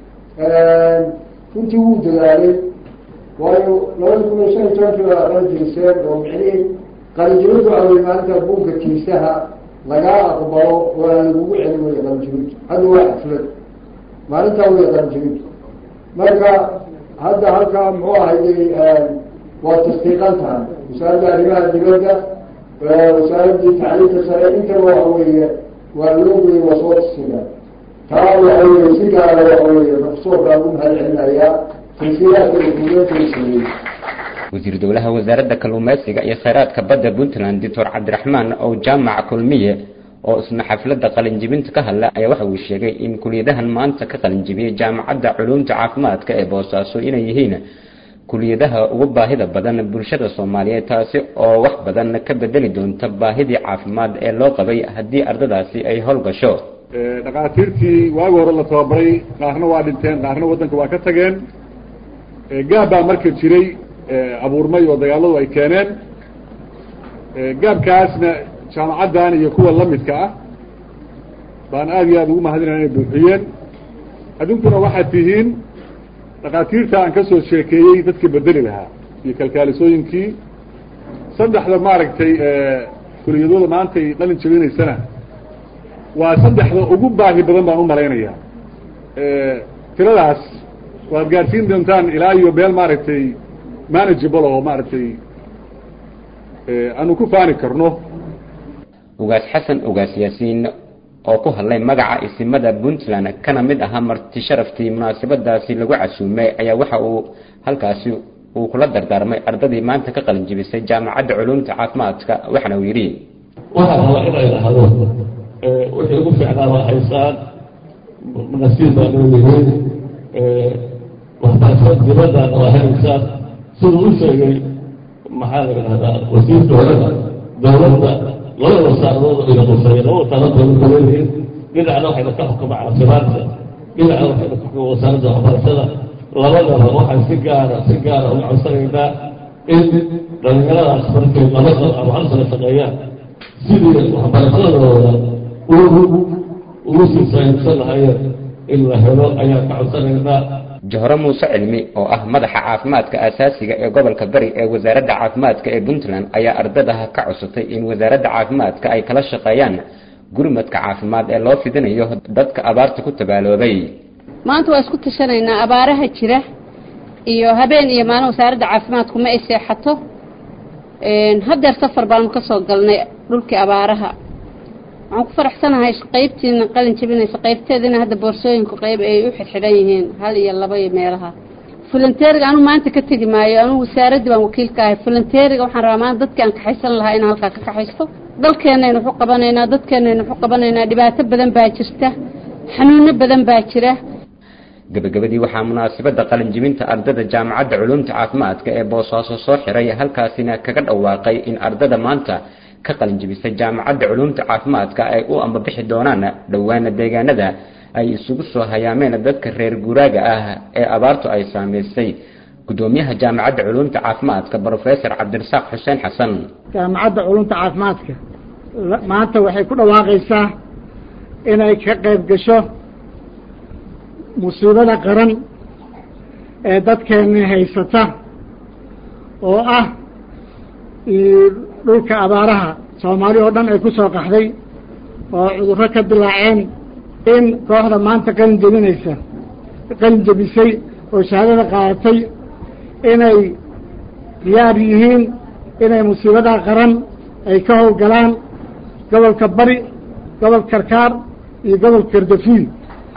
runtii wuu dadaalay waayo labada kun iyo shan iyo tobankii baa qalin jibiseen oo micnihii qalin jibintu awey maalinta buugga tiisaha lagaa aqbalo oo aan lagugu celin waya qalin jibintu hadda waa xaflad maalintaa waya qalin jibintu marka hadda halkaa muxuu ahayy waa tasdiiqan tahay wasaaradda arrimaha dibadda wasaaraddii tacliinta sare intaba waxa weeye waa loo weyey waa soo tasdiiqa taa waxa weye si gaara waxa weye profesorkaa ugu mahad celinayaa tansiilaadka ufuudeynta sameeyey. wasiir dowlaha wasaaradda kalluumeysiga iyo kheyraadka badda Puntland Doctor Cabdiraxmaan oo jaamac kulmiye oo isna xafladda qalin jibinta ka hadla ayaa waxa uu sheegay in kuliyadahan maanta ka qalin jibiyay jaamacadda culumta caafimaadka ee Boosaaso inay yihiin kuliyadaha ugu baahida badan bulshada Soomaaliyeed taasi oo wax badan ka bedeli doonta baahidii caafimaad ee loo qabay haddii ardadaasi ay howlgasho. ee dhaqaatiirtii waagi hore la tababaray qaarna waa dhinteen qaarna wadanka waa ka tageen ee gaabaa marka jiray abuurmay oo dagaaladu ay keeneen gaabkaasna jaamacaddan iyo kuwa la midka ah baan aad iyo aad ugu mahadinaya inay buuxiyeen adduunkuna waxaad tihiin dhaqaatiirta aan ka soo sheekeeyey dadkii bedeli lahaa iyo kalkaalisooyinkii saddexda maaragtay kuliyadooda maanta ay qalin jabinaysana waa saddexda ugu baahi badan baan u malaynayaa tiradaas waad gaadhsiin doontaan ilaa iyo beel maaragtay manageable oo maaragtay aanu ku faani karno. ugaas xasan ugaas yaasiin oo ku hadlay magaca isimada Puntland kana mid ahaa marti sharaftii munaasabadaasi lagu casuumay ayaa waxa uu halkaasi uu kula dardaarmay ardadii maanta ka qalin jibisay jaamacadda culumta caafimaadka waxana uu yiri waxa la inay lahado ee wixii ugu fiicnaa waa haysaan nasiib baa leeyahay ee waxbarashada dibadda waa haysaan siduu u sheegay maxaa la yidhahdaa wasiirka hore dowladda labada wasaaradooda ila qusay laba wasaaradooda leeyihiin dhinacna waxayna ka xukumaa caafimaadka dhinacna waxayna ka xukumaa wasaaradda waxbarashada labadaba waxaan si gaara si gaara uga codsanaynaa in dhalinyaradaas markay laba sano ama hal sano shaqeeyaan sidii waxbarashadooda ugu sii saayibsan lahayeen in la helo ayaan ka codsanaynaa. Johro Muuse Cilmi oo ah madaxa caafimaadka asaasiga ee gobolka Bari ee wasaaradda caafimaadka ee Puntland ayaa ardadaha ka cusubtay in wasaaradda caafimaadka ay kala shaqeeyaan gurmadka caafimaad ee loo fidinayo dadka abaarta ku tabaaloobay. maanta waa isku tashanaynaa abaaraha jira iyo habeen iyo maalin wasaaradda caafimaadku ma ay seexato een hadeer safar baan ka soo galnay dhulkii abaaraha waxaan ku faraxsanahay qaybtiina qalin jabinaysa qaybteedina hadda boorsooyinku qayb ay u xidxidhan yihiin hal iyo laba iyo meelaha volunteeriga anu maanta ka tegi maayo anu wasaaradda baan wakiilka ahay volunteeriga waxaan rabaa maanta dadka aan kaxaysan lahaa inaan halkaa ka kaxaysto dalkeenaynu wuxuu qabanaynaa dadkeenaynu wuxuu qabanaynaa dhibaato badan baa jirta xanuuno badan baa jira gabagabadii waxaa munaasabada qalin jibinta ardada jaamacadda culuumta caafimaadka ee boosaaso soo xiray halkaasina kaga dhawaaqay in ardada maanta ka qalin jibisay jaamacadda culuumta caafimaadka ay u ambabixi doonaan dhowaana deegaanada ay isugu soo hayaameen dadka reer guuraaga ah ee abaartu ay saameysay gudoomiyaha jaamacadda culuumta caafimaadka professor cabdirasaaq xuseen xasan jaamacadda culuumta caafimaadka maanta waxay ku dhawaaqaysaa inay ka qayb gasho musiibada qaran ee dadkeena haysata oo ah dhulka abaaraha soomaali oo dhan ay ku soo qaxday oo cudurro ka dilaaceen in kooxda maanta qalin jebinaysa qalin jebisay oo shahaadada qaadatay inay diyaar yihiin inay musiibada qaran ay ka howlgalaan gobolka bari gobolka karkaar iyo gobolka gardafuul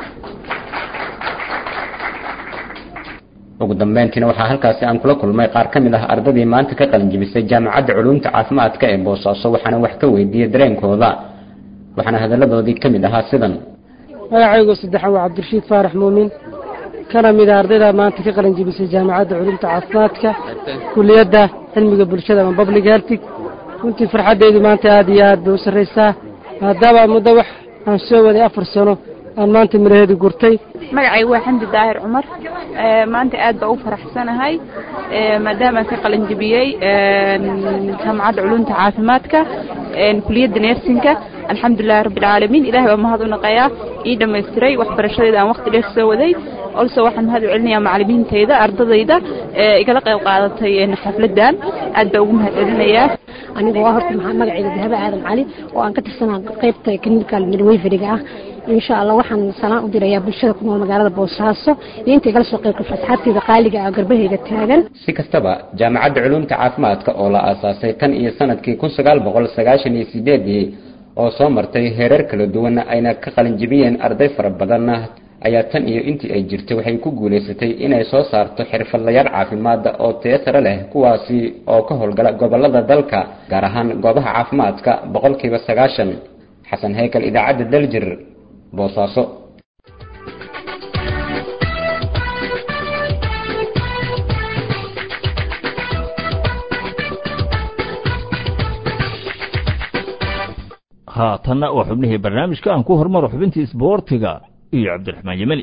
ugu dambeyntiina waxaa halkaasi aan kula kulmay qaar ka mid ah ardadii maanta ka qalin jebisay jaamacadda culuumta caafimaadka ee boosaaso waxaana wax ka weydiiyey dareenkooda waxaana hadalladoodii ka mid ahaa sidan magacaygu saddexan waa cabdirashiid faarax muumin kana mid ah ardayda maanta ka qalin jebisay jaamacadda culuumta caafimaadka kuliyadda cilmiga bulshada ama public health runtii farxaddaydu maanta aad iyo aad bay u sarraysaa maadaama muddo wax aan soo waday afar sano aan maanta miraheedu gurtay magacaygu waa xamdi daahir cumar maanta aad baa u faraxsanahay maadaama ka qalin jebiyey jaamacadda culuumta caafimaadka kuliyadda neersinka alxamdulilahi rabbi alcaalamiin ilaahay baa mahad u naqayaa ii dhammaystiray waxbarashadeeda aan waqti dheer soo waday also waxaan mahad u celinayaa macallimiintayda ardadayda igala qayb qaadatay xafladan aad baa ugu mahad celinayaa aniga waa horta maxaa magacayda dahaba aadan cali oo aan ka tirsanaa qaybta clinical midwiferyga ah insha Allah waxaan salaan u dirayaa bulshada ku nool magaalada Boosaaso inta igala soo qayb qaadatay asxaabtayda qaaliga ah garbahayga taagan si kastaba jaamacadda culuumta caafimaadka oo la aasaasay tan iyo sanadkii kun sagaal boqol sagaashan iyo sideed oo soo martay heerar kala duwan ayna ka qalin jebiyeen arday fara badan ayaa tan iyo intii ay jirtay waxay ku guuleysatay inay soo saarto xirfadlayaal caafimaad oo tayo sare leh kuwaasi oo ka howlgala gobolada dalka gaar ahaan goobaha caafimaadka boqolkiiba sagaashan xasan heykal idaacadda daljir boosaaso haatanna waa xubnihii barnaamijka aan ku hormaro xubintii isboortiga iyo cabdiraxmaan yemani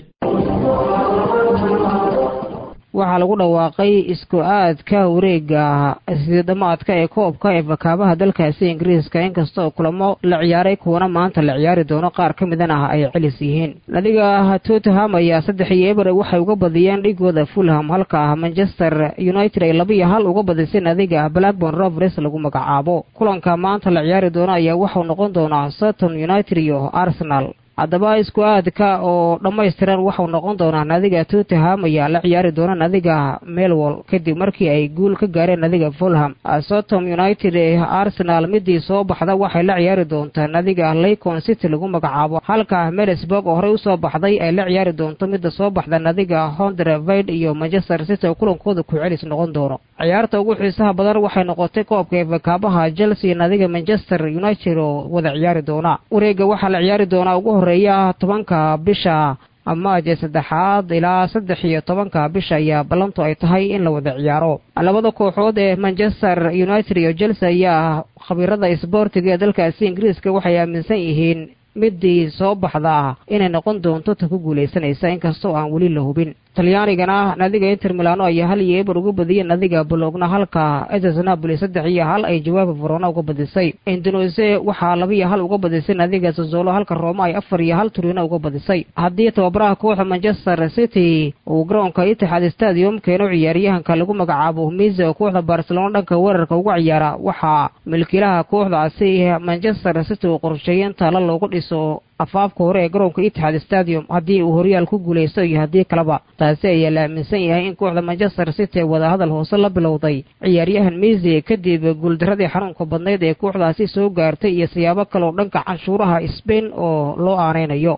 waxaa lagu dhawaaqay isku aadka wareega sidamaadka ee koobka ee bakaabaha dalkaasi ingiriiska inkastoo kulamo la ciyaaray kuwana maanta la ciyaari doono qaar ka midana ah ay celis yihiin nadiga Tottenham ayaa saddex iyo eber waxay uga badiyeen dhigooda Fulham halka Manchester United ay laba iyo hal uga badisay nadiga Blackburn Rovers lagu magacaabo kulanka maanta la ciyaari doono ayaa wuxuu noqon doonaa Southampton United iyo Arsenal haddaba isku aadka oo dhammaystiran waxau noqon doonaa nadiga Tottenham ayaa la ciyaari doona nadiga Millwall kadib markii ay guul ka gaareen nadiga Fulham Southampton United ee Arsenal midii soo baxda waxay la ciyaari doontaa nadiga Leicester City lagu magacaabo halka Middlesbrough oo hore u soo baxday ay la ciyaari doonto midda soo baxda nadiga Huddersfield iyo Manchester City oo kulankooda ku celis noqon doono ciyaarta ugu xiisaha badan waxay noqotay koobka F A Cup-ha Chelsea nadiga Manchester United oo wada ciyaari doona wareega waxa la ciyaari doona ugu horeeya tobanka bisha ama saddexaad ilaa saddex iyo tobanka bisha ayaa ballantu ay tahay in la wada ciyaaro labada kooxood ee Manchester United iyo Chelsea ayaa khabiirada isboortiga ee dalkaasi Ingiriiska waxay aaminsan yihiin midii soo baxda inay noqon doonto ta ku guuleysanaysa inkastoo aan wali la hubin talyaanigana nadiga Inter Milano ayaa hal iyo eber uga badiyay nadiga Bologna halka A S Napoli saddex iyo hal ay jawaab Verona uga badisay Udinese waxaa laba iyo hal uga badisay nadiga Sassuolo halka Roma ay afar iyo hal Torino uga badisay haddii tababaraha kooxda Manchester City uu garoonka Etihad Stadium keeno ciyaaryahanka lagu magacaabo Hummels oo kooxda Barcelona dhanka weerarka uga ciyaara waxaa milkiilaha kooxdaasi Manchester City uu qorsheeyay talo loogu dhiso afaafka hore ee garoonka Etihad Stadium haddii uu horyaal ku guuleysto iyo haddii kaleba. taasi ayaa la aaminsan yahay in kooxda Manchester City wada hadal hoose la bilowday ciyaaryahan Messi kadib guuldaradii xarunka badneed ee kooxdaasi soo gaartay iyo siyaabo kale oo dhanka canshuuraha Spain oo loo aaneynayo.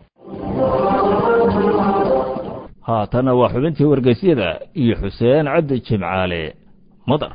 haatana waa xubintii wargeysyada iyo Xuseen Cabdi Jimcaale madar.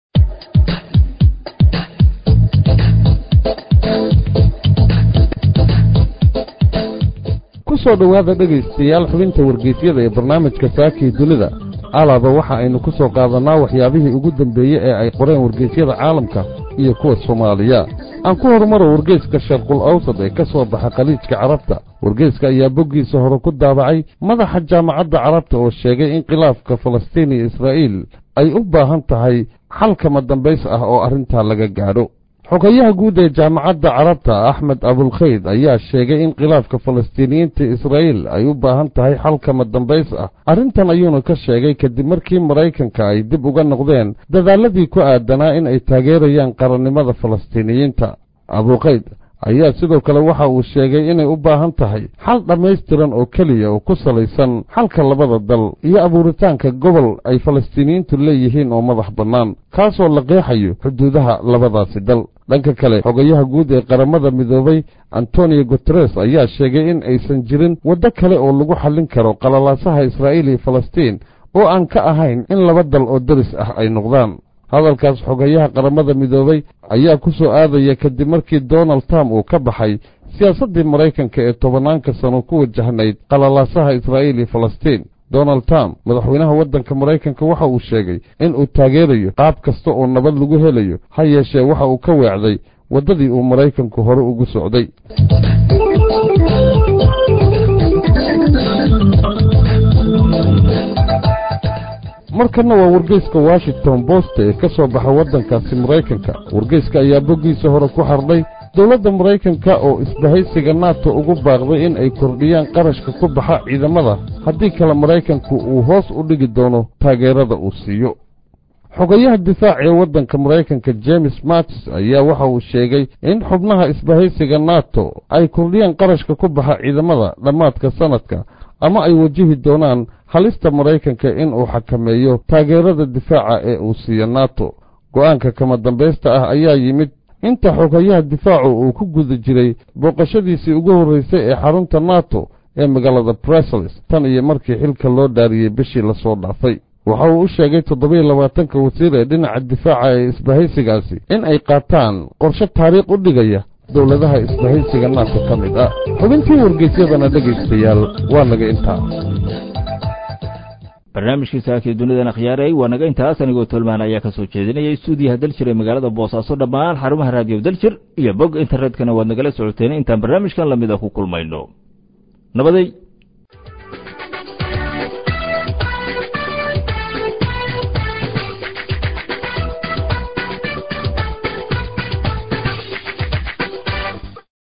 kusoo dhawaada dhegaystayaal xubinta wargeysyada ee barnaamijka saakii dunida. alaaba waxa aynu ku soo qaadanaa waxyaabihii ugu dambeeyey ee ay qoreen wargeysyada caalamka iyo kuwa Soomaaliya. aan ku horumaro wargeyska Sharqul Awsad ee ka soo baxa Khaliijka Carabta. wargeyska ayaa boggiisa hore ku daabacay madaxa jaamacadda Carabta oo sheegay in khilaafka Falastiin iyo Israa'iil ay u baahan tahay xal kama dambays ah oo arrintaa laga gaadho. xogayaha guud ee jaamacadda Carabta Axmed Abulkhayd ayaa sheegay in khilaafka Falastiiniyiinta Israa'iil ay u baahan tahay xal kama dambays ah. arrintan ayuuna ka sheegay kadib markii Maraykanka ay dib uga noqdeen dadaaladii ku aadanaa in ay taageerayaan qarannimada Falastiiniyiinta. Abulkhayd ayaa sidoo kale waxa uu sheegay inay u baahan tahay xal dhammaystiran oo keliya oo ku salaysan xalka labada dal iyo abuuritaanka gobol ay Falastiiniyiintu leeyihiin oo madax bannaan kaasoo la qeexayo xuduudaha labadaasi dal. dhanka kale xogayaha guud ee qaramada midoobay Antonio Guterres ayaa sheegay in aysan jirin waddo kale oo lagu xallin karo qalalaasaha Israa'iil iyo Falastiin oo aan ka ahayn in laba dal oo daris ah ay noqdaan. hadalkaas xogayaha qaramada midoobay ayaa ku soo aadaya kadib markii Donald Trump uu ka baxay siyaasaddii Maraykanka ee tobanaanka sano ku wajahnayd qalalaasaha Israa'iil iyo Falastiin. Donald Trump madaxweynaha waddanka Maraykanka waxa uu sheegay in uu taageerayo qaab kasta oo nabad lagu helayo, ha yeeshee waxa uu ka weecday waddadii uu Maraykanku hore ugu socday. markana waa wargeyska Washington Post ee ka soo baxa waddankaasi Maraykanka. wargeyska ayaa boggiisa hore ku xardhay dowladda Maraykanka oo isbahaysiga NATO ugu baaqday in ay kordhiyaan qarashka ku baxa ciidamada haddii kale Maraykanku uu hoos u dhigi doono taageerada uu siiyo. xogayaha difaaca ee waddanka Maraykanka James Mattis ayaa waxa uu sheegay in xubnaha isbahaysiga NATO ay kordhiyaan qarashka ku baxa ciidamada dhammaadka sanadka ama ay wajihi doonaan halista Maraykanka in uu xakameeyo taageerada difaaca ee uu siiyo NATO. go'aanka kama dambaysta ah ayaa yimid inta xogayaha difaacu uu ku guda jiray booqashadiisii ugu horreysay ee xarunta NATO ee magaalada Brussels tan iyo markii xilka loo dhaariyey bishii la soo dhaafay. waxa uu u sheegay toddoba iyo labaatanka wasiir ee dhinaca difaaca ee isbahaysigaasi in ay qaataan qorshe taariikh u dhigaya dowladaha isbahaysiga NATO ka mid ah. xubintii wargeysyadana dhegaystayaal waa naga intaa. barnaamijkii saakii dunidana khiyaaray waa naga intaas. anigoo tolmaan ayaa ka soo jeedinayay stuudiyaha Daljir ee magaalada Boosaaso. dhammaan xarumaha raadiyo Daljir iyo bog internetkana waad nagala socoteen intaan barnaamijkan lamid ah ku kulmayno. nabaday.